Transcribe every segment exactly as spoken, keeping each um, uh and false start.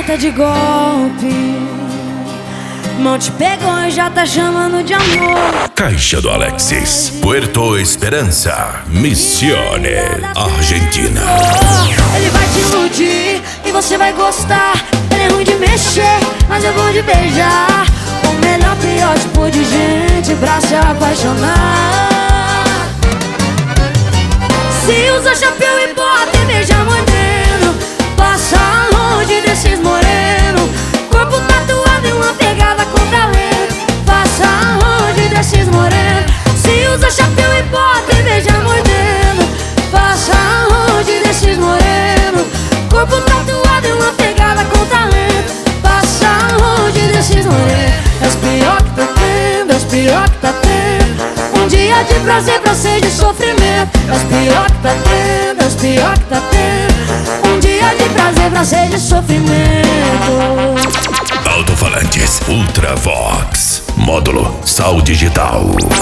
alerta de golpe. Mão te pegou e já tá chamando de amor. Caixa do Alexis, Puerto Esperança, Misiones, Argentina. Ele vai te iludir e você vai gostar. Ele é ruim de mexer, mas eu vou de beijar. O melhor, pior tipo de gente pra se apaixonar. Se usa chapéu e bota e beija moreno, passa longe desses moreno. Corpo tatuado e uma pegada com talento. Passa longe desses moreno. Se usa chapéu e bota e beija moreno, passa longe desses moreno. Corpo tatuado e uma pegada com talento. Passa longe desses moreno. É os pior que tá tendo, é os pior que tá tendo. Um dia de prazer pra ser de sofrimento. É os pior que tá tendo, é os pior que tá tendo. Um dia de prazer pra ser de sofrimento. Alto-falantes Ultravox, módulo Sal Digital.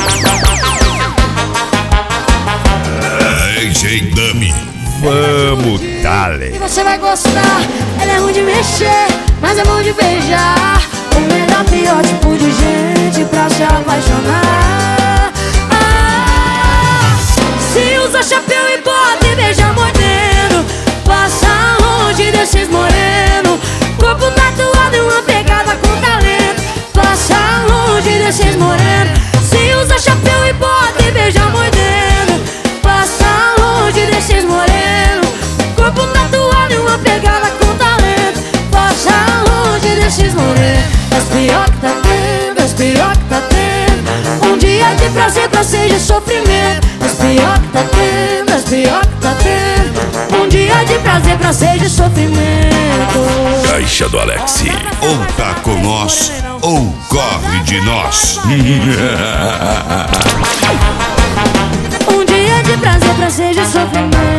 D J Dummy, vamos, dale. E você vai gostar, ele é ruim de mexer, mas é bom de beijar. O melhor, pior tipo de gente pra se apaixonar. Ah, se usa chapéu e bota e beija moreno, passa longe desses moreno. Corpo tatuado e uma pegada com talento. Passa longe desses moreno. Se usa chapéu e bota e beija moreno, passa longe desses moreno. Corpo tatuado e uma pegada com talento. Passa longe desses moreno. É os pior que tá tendo, é os pior que tá tendo. Um dia de prazer pra ser de sofrimento. É os pior que tá tendo, é os pior que tá tendo. Um dia de prazer pra ser de sofrimento. Caixa do Alexis. Ou tá com nós, ou corre de nós. Um dia de prazer pra ser de sofrimento.